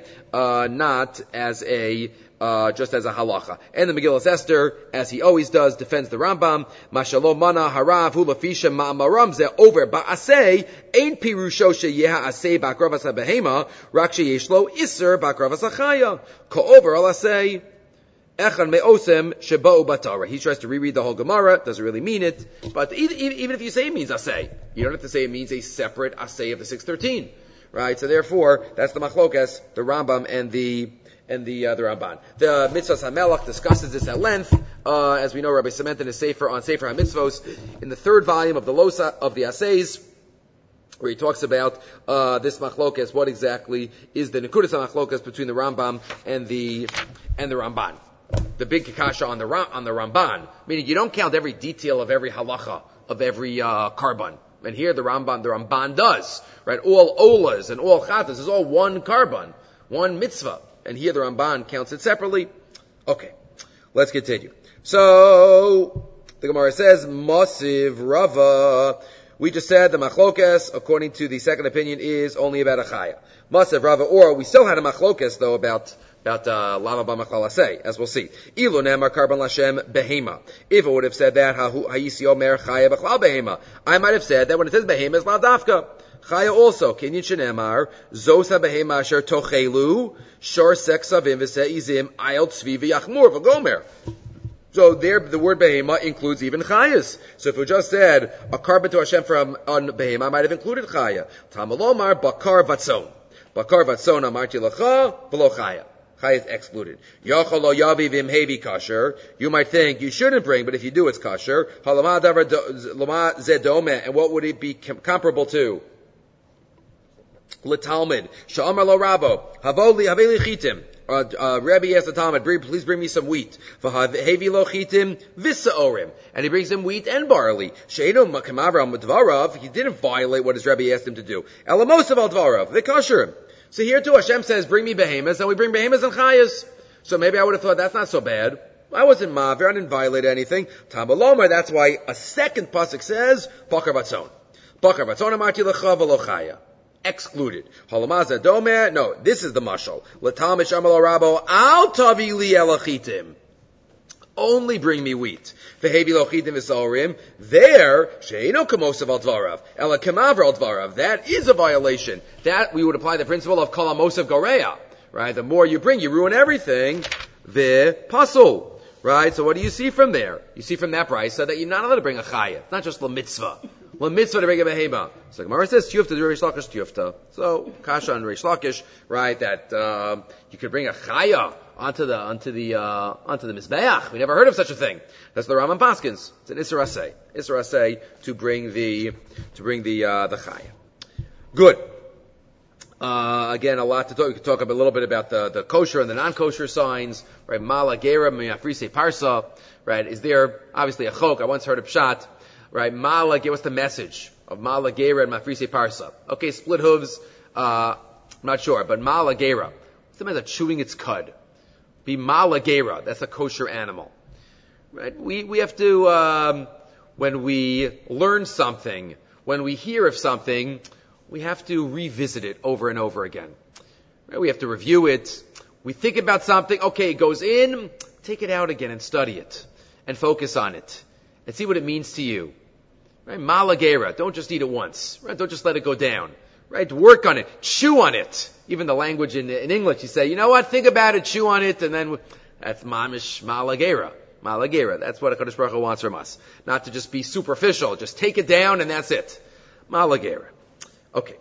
not as a just as a halacha. And the Megillas Esther, as he always does, defends the Rambam. Mashalo mana harav hu lafisha ma'amaram ze over ba'asei ein pirusho sheyeha asei ba'kravas ha'behema rak sheyeshlo iser ba'kravas ha'chaya ko'over al asei echan me'osem sheba'u batara. He tries to reread the whole Gemara, doesn't really mean it, but even if you say it means asei, you don't have to say it means a separate asei of the 613, right? So therefore, that's the machlokas, the Rambam and the Ramban. The Mitzvahs HaMelech discusses this at length, as we know, Rabbi Sement in his Sefer on Sefer HaMitzvos, in the third volume of the Losa of the Assays, where he talks about this machlokas, what exactly is the Nekudas HaMachlokas between the Rambam and the Ramban. The big kakasha on the Ramban, meaning you don't count every detail of every halacha, of every karban. And here the Ramban does, right? All olas and all chatas is all one karban, one mitzvah. And here the Ramban counts it separately. Okay, let's continue. So, the Gemara says, Masiv Rava. We just said the machlokas, according to the second opinion, is only about a chaya. Masiv Rava, or we still had a machlokas, though, about lama b'machlal asay, as we'll see. Ilu nemar karban lashem behema. If it would have said that, ha'isi omer chaya b'chlal behema, I might have said that when it says behema, it's la dafka. Chaya also, kinyin shenemar, zos ha-behema asher tochelu, shor seksavim v'se'izim, ayel tzvi v'yachmur v'gomer. So there, the word behema includes even chayas. So if we just said, a carbon to Hashem from on behema, I might have included chaya. Tamalomar, bakar vatzon. Bakar vatzon amarti lacha, v'lo chaya. Chaya is excluded. Yachal lo yavi v'imhevi kasher. You might think you shouldn't bring, but if you do, it's kasher. Halama davar lama zedome, and what would it be comparable to? L'talmid, sha'amar lo rabo, haveli chitim, Rebbe asked the Talmud, please bring me some wheat. Hevi lo chitim v'sa'orim. And he brings him wheat and barley. She'enu makamav dvarav. He didn't violate what his Rebbe asked him to do. Elamosav al dvarav. They kosher him. So here too, Hashem says, bring me behemoths, and we bring behemoths and chayas. So maybe I would have thought that's not so bad. I wasn't mavir, I didn't violate anything. Tabalomar, that's why a second pasuk says, Bakar Batzon. Bakar Batzon amarti lecha v'lo chaya. Excluded. Holamaza domer, no, this is the mashal. L'talmish amal rabo, al tavi li elachitim. Only bring me wheat. V'hevi lochitim v'saorim. There, she'eno kamosav al dvarav. Ela kamaver al dvarav. That is a violation. That, we would apply the principle of kalamosav goreya. Right? The more you bring, you ruin everything. V'pasul. Right? So what do you see from there? You see from that price that you're not allowed to bring a chaya. It's not just la mitzvah. La mitzvah to bring a behema. So Gemara says, tiyufta to Reish Lakish tiyufta. So, kasha and Reish Lakish, right, that, you could bring a chaya onto the mizbeach. We never heard of such a thing. That's the Rambam Paskins. It's an Isser Aseh. Isser Aseh to bring the chaya. Good. Again, a lot to talk. We could talk a little bit about the kosher and the non-kosher signs, right? Mala gera miyafrise parsa, right? Is there obviously a chok? I once heard of pshat, right? Mala gera. What's the message of mala gera and mafrise parsa? Okay, split hooves. I'm not sure, but mala gera. What's the matter? Chewing its cud. Be mala gera. That's a kosher animal, right? We have to when we learn something, when we hear of something, we have to revisit it over and over again. Right? We have to review it. We think about something. Okay, it goes in. Take it out again and study it. And focus on it. And see what it means to you. Right? Malagera. Don't just eat it once. Right? Don't just let it go down. Right? Work on it. Chew on it. Even the language in English, you say, you know what? Think about it. Chew on it. And then that's mamish malagera. Malagera. That's what HaKadosh Baruch Hu wants from us. Not to just be superficial. Just take it down and that's it. Malagera. Okay.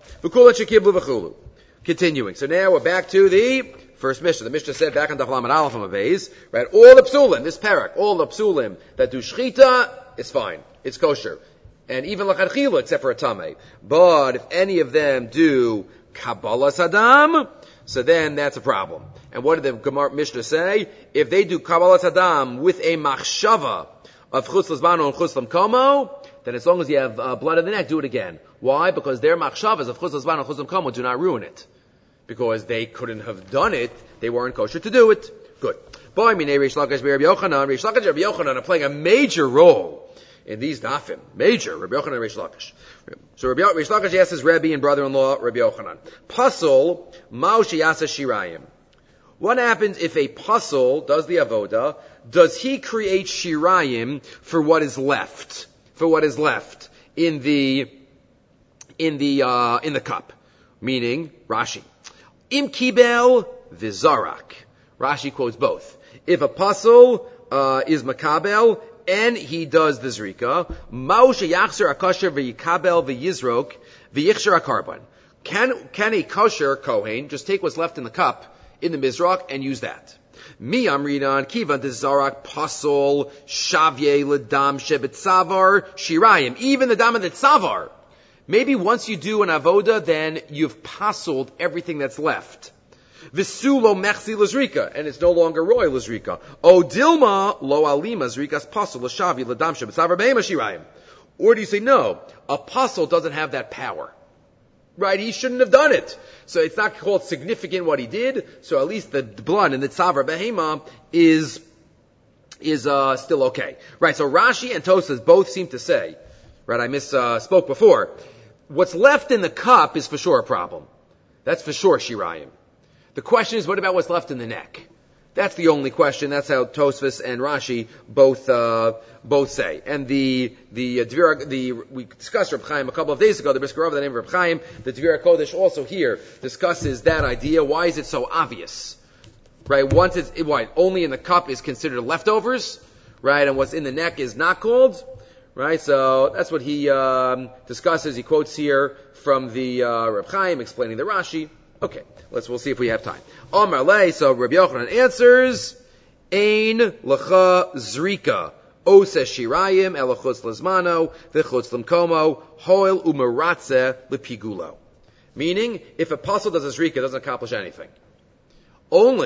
Continuing. So now we're back to the first Mishnah. The Mishnah said back on Daf Lamed Aleph Amavez, right? All the psulim, this parak, all the psulim that do shchita, it's fine. It's kosher. And even lachadchila, except for a tameh. But if any of them do Kabbalah Sadam, so then that's a problem. And what did the Gemara Mishnah say? If they do Kabbalah Sadam with a machshava of chutz l'zmano and chutz l'mkomo, then as long as you have blood in the neck, do it again. Why? Because their machshavas of chutz l'zman and chutz l'mkomo do not ruin it. Because they couldn't have done it, they weren't kosher to do it. Good. Boy, minei Reish Lakish and Rabbi Yochanan. Reish Lakish and Rabbi Yochanan are playing a major role in these dafim. Major. Rabbi Yochanan and Reish Lakish. So Reish Lakish asks his Rebbe and brother-in-law, Rabbi Yochanan, Pasol, mao sheyasa shirayim. What happens if a pasol does the avoda? Does he create shirayim for what is left? For what is left in the cup? Meaning, Rashi. Im kibel vizarak. Rashi quotes both. If a pasol is makabel and he does the zrika, ma'u sheyachzer akasher v'yikabel v'yizrok v'yichsher akarban. Can a kosher kohen just take what's left in the cup in the mizrach and use that? Mi amrinan kivan dezarak pasol shavye ledam shebetzavar shirayim. Even the dam of the tzavar. Maybe once you do an avoda, then you've pasoled everything that's left. Visulo mechzi lazrika, and it's no longer roy lazrika. O dilma lo alima zrikas pasol shavye ledam shebetzavar beima shirayim. Or do you say no? A pasol doesn't have that power. Right? He shouldn't have done it. So it's not called significant what he did. So at least the blood in the tzavar behema is still okay. Right? So Rashi and Tosas both seem to say, right? I spoke before. What's left in the cup is for sure a problem. That's for sure shirayim. The question is, what about what's left in the neck? That's the only question. That's how Tosfos and Rashi both say. And we discussed Reb Chaim a couple of days ago, the Brisker Rav, the name of Reb Chaim, the Dvira Kodesh also here discusses that idea. Why is it so obvious? Right? Once only in the cup is considered leftovers, right? And what's in the neck is not called, right? So that's what he discusses. He quotes here from the Reb Chaim explaining the Rashi. Okay, we'll see if we have time. Omar lei, so Rabbi Yochanan answers, Ein lecha zrika, ose shirayim, elachutz lezmano, v'chutz l'mkomo, hoil umeratze lepigulo. Meaning, if a pasal does a zrika, it doesn't accomplish anything. Only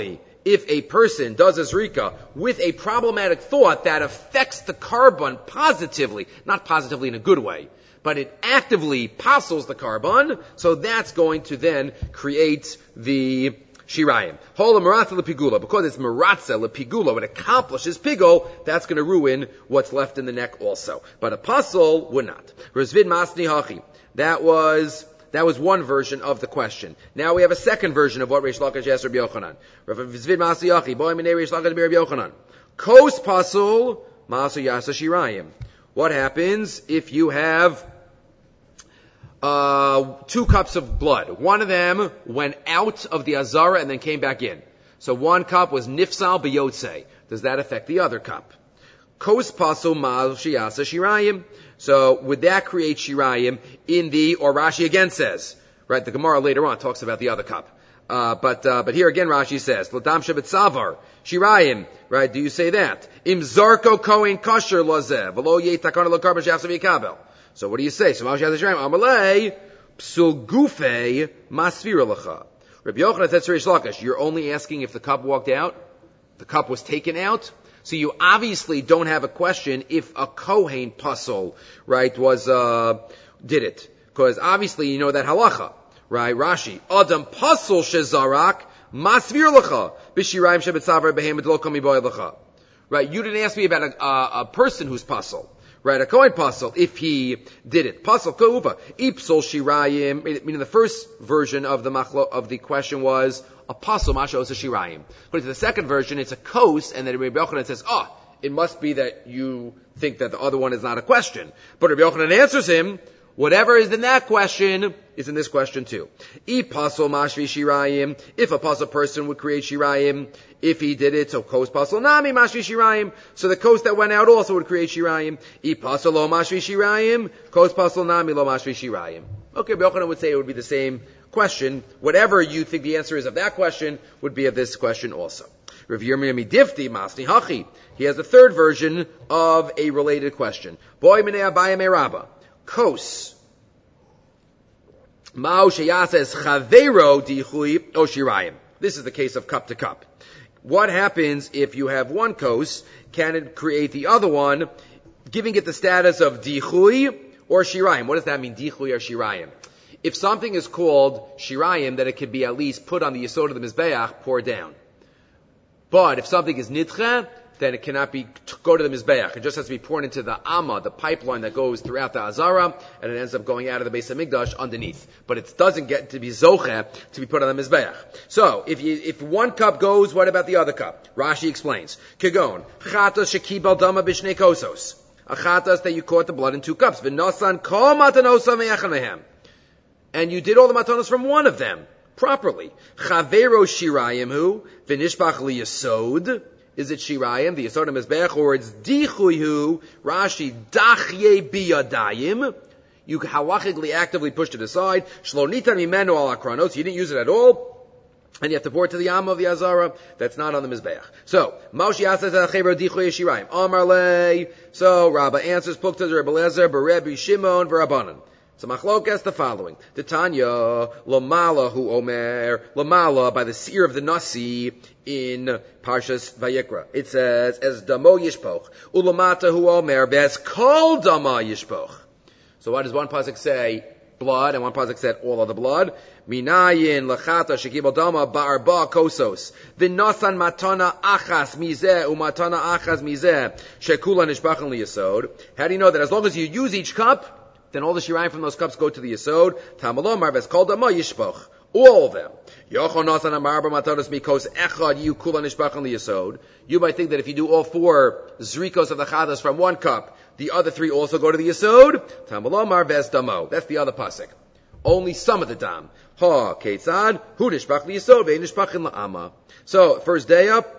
if a person does a zrika with a problematic thought that affects the carbon positively, not positively in a good way, but it actively passels the carbon, so that's going to then create the shirayim. Hola maratza lepigula, because it's maratza lepigula, it accomplishes pigul, that's going to ruin what's left in the neck also. But a pasel would not. Rezvid masni hachi. That was one version of the question. Now we have a second version of what Reish Lakish asked Rabbi Yochanan. Rezvid masni hachi. Boy minei Reish Lakish Rabbi Yochanan. Kos pasel masu yasa shirayim. What happens if you have 2 cups of blood? One of them went out of the azara and then came back in. So one cup was nifsal b'yotze. Does that affect the other cup? Kos pasul mal shiyasa shirayim. So would that create shirayim in the, or Rashi again says, right, the Gemara later on talks about the other cup. But here again Rashi says, L'dam shebet savar, shirayim, right, do you say that? Im zarko kohen kasher lazeh, v'lo yeh takana lo karban she'afsav yikabel. So what do you say? So Ma'al Shiyas Shirayim Amalei Psul Gufei Masvira Lecha. Rabbi Yochanan said to Reish Lakish, you're only asking if the cup walked out, the cup was taken out. So you obviously don't have a question if a Kohen Pasol, right, did it. Because obviously you know that halacha, right? Rashi, Adam Pasol Shezarak Masvir Lecha B'Shirayim Shebetzavar Behem Lo Komi Boy Lecha. Right? You didn't ask me about a person who's Pasol. Right, a Kohen pasal, if he did it. Pasal koupa, ipsol shirayim, meaning the first version of the question was a pasal masha osa shirayim. But to the second version, it's a kos, and then Rabbi Yochanan says, it must be that you think that the other one is not a question. But Rabbi Yochanan answers him, whatever is in that question is in this question too. Pasal mashvi shirayim, if a pasal person would create shirayim, if he did it, so kos pasal nami mashvi shirayim, so the kos that went out also would create shirayim. Pasal lo mashvi shirayim, kos pasal nami lo mashvi shirayim. Okay, Yochanan would say it would be the same question. Whatever you think the answer is of that question would be of this question also. Rav Yirmiyah midifti masni hachi. He has a third version of a related question. Boy minei abayim eraba. Kos. Mao sheyaseh chavero dichui oshirayim. This is the case of cup to cup. What happens if you have one kos? Can it create the other one, giving it the status of dichui or shirayim? What does that mean, dichui or shirayim? If something is called shirayim, then it could be at least put on the yesod of the mizbeach, poured down. But if something is nidcha, then it cannot go to the mizbeach. It just has to be poured into the amma, the pipeline that goes throughout the azara, and it ends up going out of the Beis Hamikdash underneath. But it doesn't get to be zoche to be put on the mizbeach. So if one cup goes, what about the other cup? Rashi explains. Kegon chatas shekibal dama b'shnei kosos. A chatas that you caught the blood in 2 cups. V'nosan kol matanosa me'echan mehem. And you did all the matanos from one of them properly. Chavero shirayim hu v'nishbach liyasod. Is it shirayim, the yesod mizbeach, or it's dichuyu, Rashi, dachye biyadayim? You halachically actively pushed it aside. Shlonita mimenu al akranos. You didn't use it at all. And you have to pour it to the amma of the azara. That's not on the mizbeach. So, Maushi asas achevro dichuyu shirayim. Amar lei. So, Rabbah answers, Pukta Rebbe Lezer, Berebi Shimon, V'Rabbanan. So Machlokas the following. The Tanya, Lomala hu omer, Lomala, by the seer of the Nasi in Parshas Vayikra. It says, as damo yishpoch, Ulamata hu omer, bes kol dama yishpoch. So what does one pasuk say? Blood, and one pasuk said all of the blood. Minayin lachata shekibal dama ba'arba kosos. V'nosan matana achas mizeh, umatana achas mizeh, shekula nishbachan liyasod. How do you know that as long as you use each cup, then all the shirayim from those cups go to the yesod. Tamalomar ves kol dama yishpoch. All of them. Yochonasan amarba matanos mikos echad yu kula nishbachan liyasod. You might think that if you do all 4 zrikos of the chadas from one cup, the other 3 also go to the yesod. Tamalomar ves damo. That's the other pasuk. Only some of the dam. Ha ketzad hu nishbach liyasod ve'in nishbachin la'ama. So first day up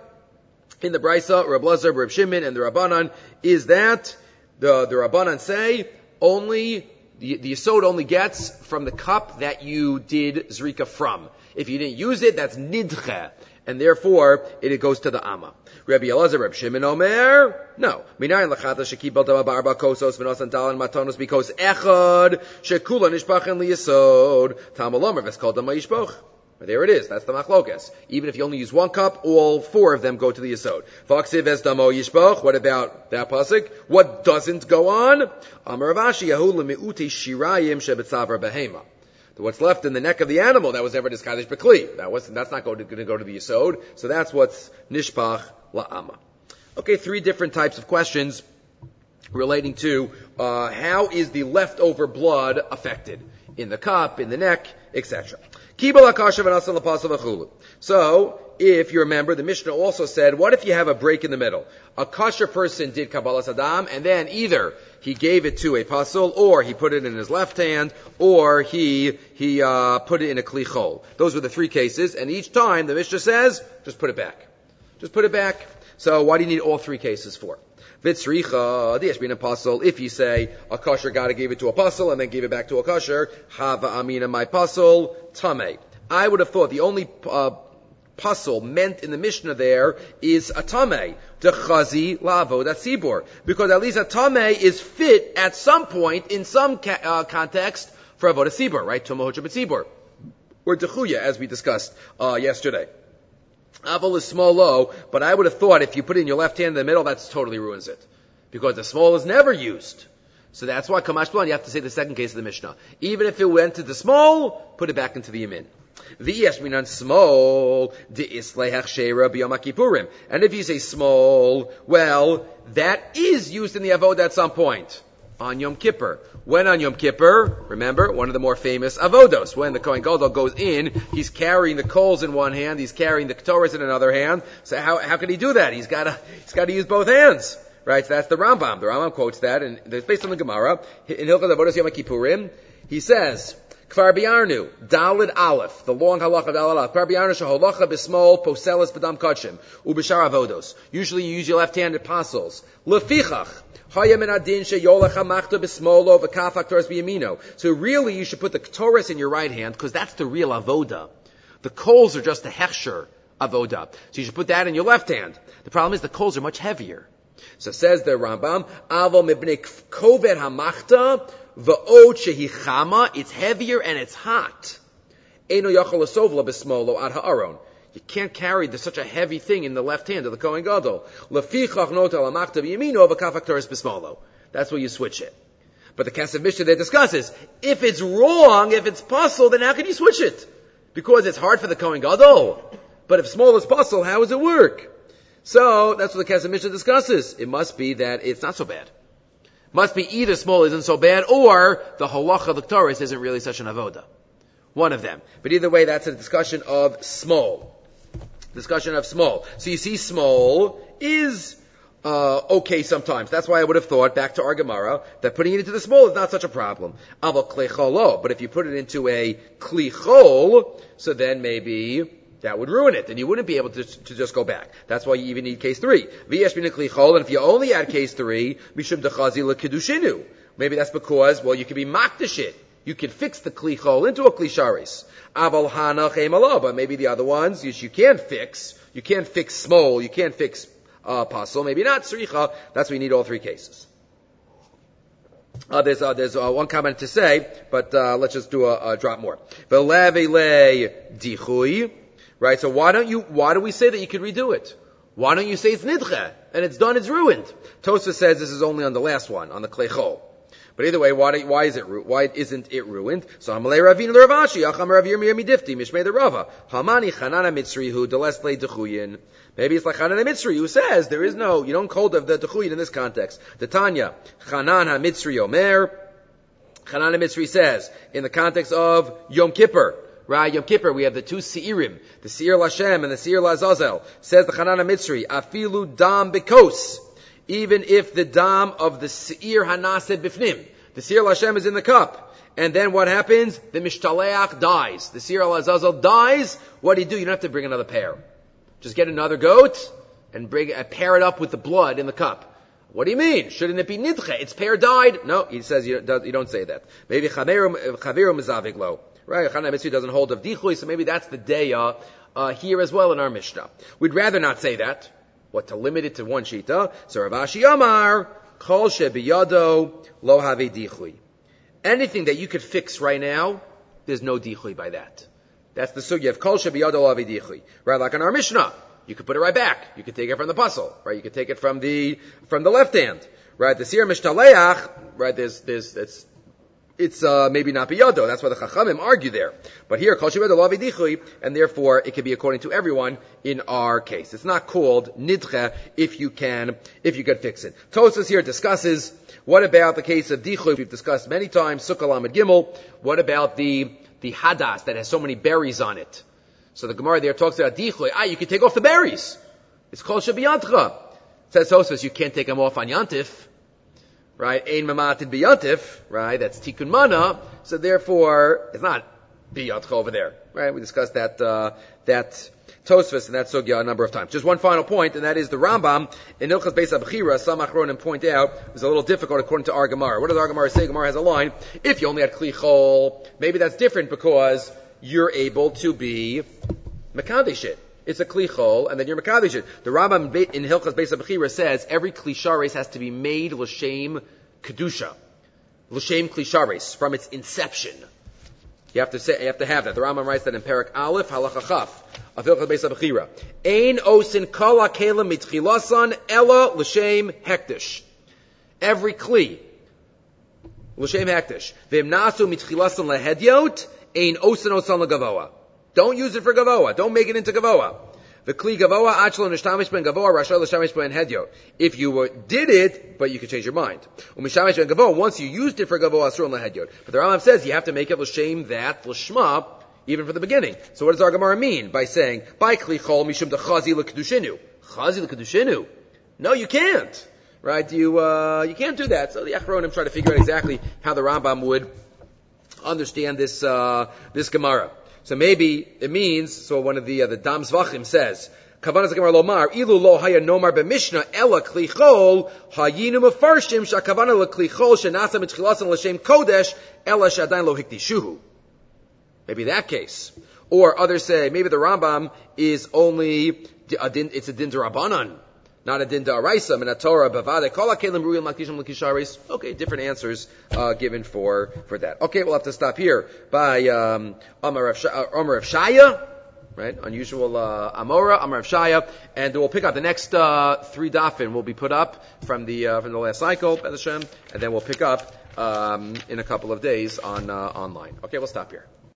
in the Brisa, Reb Lezer, Reb Shimon, and the Rabbanan is that the Rabbanan say only the yesod only gets from the cup that you did zrika from. If you didn't use it, that's nidche, and therefore it goes to the amma. Rabbi Elazar, Reb Shimon Omer, no. Minayin lachata shekibal dama ba'arba kosos v'nosan dalan matanos because echad shekula nishbachin liyesod tamal omer v'eskol dama yishpoch. There it is. That's the machlokes. Even if you only use one cup, all four of them go to the yesod. V'aksiv es damo yishpoch. What about that pasuk? What doesn't go on? Amar Rav Ashi yahu lemi'uti shirayim shebetzavra behema. What's left in the neck of the animal that was ever diskadesh bekli. That's not going to go to the yesod. So that's what's nishpach la'ama. Okay, three different types of questions relating to how is the leftover blood affected in the cup, in the neck, etc. So, if you remember, the Mishnah also said, what if you have a break in the middle? A kosher person did Kabbalas Adam, and then either he gave it to a pasul, or he put it in his left hand, or he put it in a kli chol. Those were the three cases, and each time the Mishnah says, just put it back. Just put it back. So why do you need all three cases for? Vitzricha, the Yeshbin apostle, if you say a kosher gotta gave it to a pasul and then gave it back to a kosher, hava amina my pasul, tame. I would have thought the only pasul meant in the Mishnah there is a tame, the chazi lavo, that's sibor, because at least a tame is fit at some point in some context for avodah sibor, right? Tomohocha b'tzibor, or dechuya, as we discussed yesterday. Aval is small low, but I would have thought if you put it in your left hand in the middle, that totally ruins it. Because the small is never used. So that's why Kamash Blan, you have to say the second case of the Mishnah. Even if it went to the small, put it back into the yamin. V'yesh minan small, de'islei hachshera b'yom kippurim. And if you say small, well, that is used in the avodah at some point. On Yom Kippur. When on Yom Kippur, remember, one of the more famous avodos, when the Kohen Gadol goes in, he's carrying the coals in one hand, he's carrying the Ketores in another hand. So how can he do that? He's got to use both hands. Right? So that's the Rambam. The Rambam quotes that, and it's based on the Gemara. In Hilchot Avodos Yom Kippurim, he says, Kfar Biarnu, Dalid Aleph, the long halacha of Dalid Aleph. Kfar Biarnu sheholacha b'smol poselis b'dam kachim ubishar avodos. Usually you use your left-handed apostles. Lefichach. So really you should put the Ketores in your right hand, because that's the real avoda. The coals are just the hechsher avoda. So you should put that in your left hand. The problem is the coals are much heavier. So says the Rambam, Avo mibnei koved hamachta v'od shehi chama, it's heavier and it's hot. Eino yachol esovla b'smolo ad ha'aron. You can't carry such a heavy thing in the left hand of the Kohen Gadol. That's where you switch it. But the Kesef Mishnah there discusses, if it's wrong, if it's pasul, then how can you switch it? Because it's hard for the Kohen Gadol. But if small is pasul, how does it work? So, that's what the Kesef Mishnah discusses. It must be that it's not so bad. Must be either small isn't so bad, or the halacha of the Ketores isn't really such an avoda. One of them. But either way, that's a discussion of small. Discussion of small. So you see, small is okay sometimes. That's why I would have thought, back to our Gemara, that putting it into the small is not such a problem. But if you put it into a kli chol, so then maybe that would ruin it, and you wouldn't be able to just go back. That's why you even need case 3. V'yesh min kli chol, and if you only add case 3, mishum dechazi lekedushinu. Maybe that's because, well, you could be makdish it. You can fix the kli chol into a kli sharis. Aval hana chemala, but maybe the other ones you can't fix. You can't fix small. You can't fix pasul. Maybe not sricha. That's why you need all three cases. There's one comment to say, but let's just do a drop more. Velevele dichui, right? So why do we say that you could redo it? Why don't you say it's nidche and it's done? It's ruined. Tosfos says this is only on the last one, on the klei chol. But either way, why isn't it ruined? So Hamalei Ravina Ravashi, Acham Rav Yirmiyah Midifti, Mishmei the Rava, Hamani Chanana Mitzri who Delesle Dechuyin. Maybe it's like Chanana Mitzri who says you don't hold of the Dechuyin in this context. The Tanya, Chanan HaMitzri Omer, Chanan HaMitzri says, in the context of Yom Kippur, right? Yom Kippur, we have the two Seirim, the Seir Lashem and the Seir Lazazel. Says the Chanan HaMitzri, Afilu Dam Bekos. Even if the dam of the Seir Hanaseh Bifnim, the Seir Lashem is in the cup, and then what happens? The Mishtaleach dies. The Seir Lazazel dies. What do? You don't have to bring another pair. Just get another goat and pair it up with the blood in the cup. What do you mean? Shouldn't it be nidche? Its pair died? No, he says you don't say that. Maybe chaveru mizaviglo. Right? Chanai Mitzri doesn't hold of dichui, so maybe that's the deya here as well in our Mishnah. We'd rather not say that. What, to limit it to one shita? So Rav Ashi Amar, Kol shebiyado lo have dichui. Anything that you could fix right now, there's no dichui by that. That's the sugya of kol shebiyado lavidichi. Right, like on our Mishnah. You could put it right back. You could take it from the puzzle, right? You could take it from the left hand, right? The sir mishtaleach, right? It's maybe not biyado. That's why the chachamim argue there. But here, kol shebiyado lavidichi, and therefore it can be according to everyone in our case. It's not called nidche if you can fix it. Tosfos here discusses what about the case of dichuy. We've discussed many times. Sukkah Lamed Gimel. What about the hadas that has so many berries on it? So the Gemara there talks about dichuy. You can take off the berries. It's called shabiyantcha. Says Tosfos, you can't take them off on yantif, right? Ein mamatid biyantif, right? That's tikkun mana. So therefore, it's not biyantcha over there, right? We discussed that Tosfos and that sugya a number of times. Just one final point, and that is the Rambam in Hilchos Beis HaBechira. Some achronim point out it's a little difficult according to our Gemara. What does our Gemara say? Gemara has a line: if you only had kli chol, maybe that's different because you're able to be mekadesh it. It's a kli chol, and then you're mekadesh it. The Rambam in Hilchos Beis HaBechira says every kli shares has to be made l'shem kedusha, l'shem kli shares from its inception. You have to have that. The Rambam writes that in Perek Aleph Halacha Chaf of Hilchos Beis HaBechira. Ein osin kol hakelim mitchilasan ela l'shem hektish. Every kli l'shem hektish. V'im nasu mitchilasan lehedyot. Ein osin legavoa. Don't use it for gavoa. Don't make it into gavoa. The kli gavoa achlo nishtamish ben gavoa rashal l'shamish ben hedyot. If you did it, but you could change your mind. Umishamish ben gavoa. Once you used it for gavoa asur lehedyot. But the Rambam says you have to make it l'shem that l'shma even from the beginning. So what does our Gemara mean by saying by kli chol mishum dechazi l'kedushinu? Chazi l'kedushinu? No, you can't. Right? You can't do that. So the achronim try to figure out exactly how the Rambam would understand this Gemara. So maybe it means, so one of the Dam Zvachim says, Kavanas Gemara Lomar, Ilu lo haya nomar b'Mishnah, ela kli chol, hayinu mefarshim, shakavana lekli chol, shenasa mitchilasan l'shem kodesh, ela shadain lo hikdishuhu. Maybe that case. Or others say, maybe the Rambam is only, it's a din d'Rabbanan, not a din d'Araisa, min Torah bavade, kol hakelim ruyim lakishim lakisharis. Okay, different answers given for that. Okay, we'll have to stop here by Amar Rav Shaya, right? Unusual Amora, Amar Rav Shaya, and we'll pick up the next 3 dafin will be put up from the last cycle, B'ez Hashem, and then we'll pick up in a couple of days on online. Okay, we'll stop here.